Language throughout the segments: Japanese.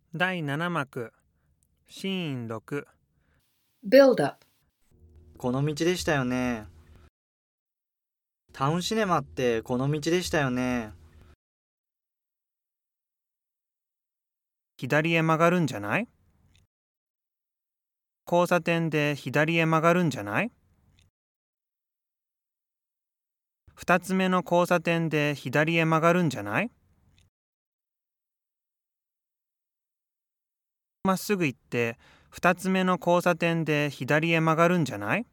第7幕シーン6 Build up. この道でしたよね。タウンシネマってこの道でしたよね。 左へ曲がるんじゃない？交差点で左へ曲がるんじゃない？2つ目の交差点で左へ曲がるんじゃない？まっすぐ行って2つ目の交差点で左へ曲がるんじゃない？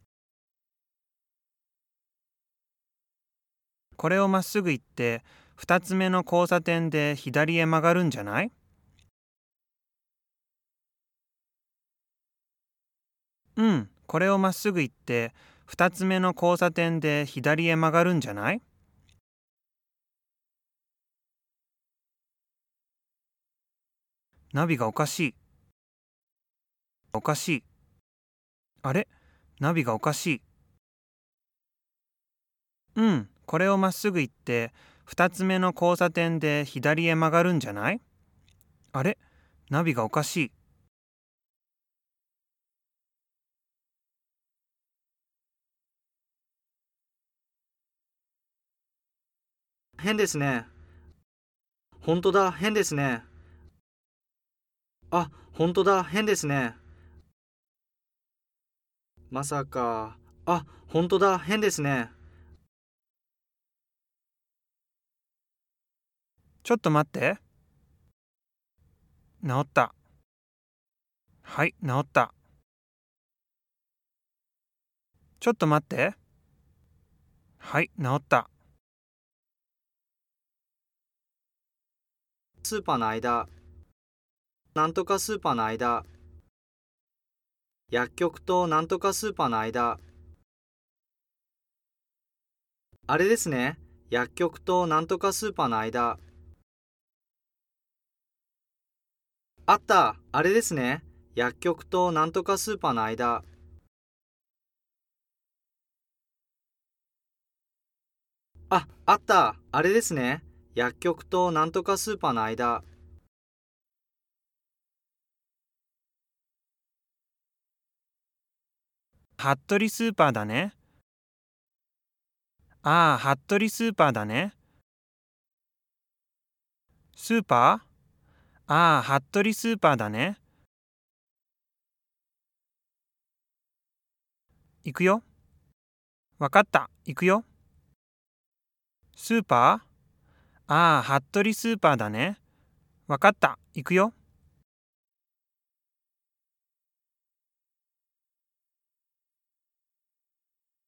これをまっすぐ行って2つ目の交差点で左へ曲がるんじゃない？これをまっすぐ行って2つ目の交差点で左へ曲がるんじゃない？ナビがおかしい。おかしい。あれ？ナビがおかしい。これをまっすぐ行って2つ目の交差点で左へ曲がるんじゃない？あれ？ナビがおかしい。 変ですね。本当だ、変ですね。あ、本当だ、変ですね。まさか、本当だ、変ですね。 ちょっと待って。治った。はい、治った。ちょっと待って。はい、治った。 スーパーの間、なんとかスーパーの間、薬局となんとかスーパーの間。あれですね、薬局となんとかスーパーの間。あった、あれですね、薬局となんとかスーパーの間。あった、あれですね、薬局となんとかスーパーの間。 服部スーパーだね。ああ、服部スーパーだね。スーパー？ああ、服部スーパーだね。行くよ。わかった、行くよ。スーパー？ああ、服部スーパーだね。わかった、行くよ。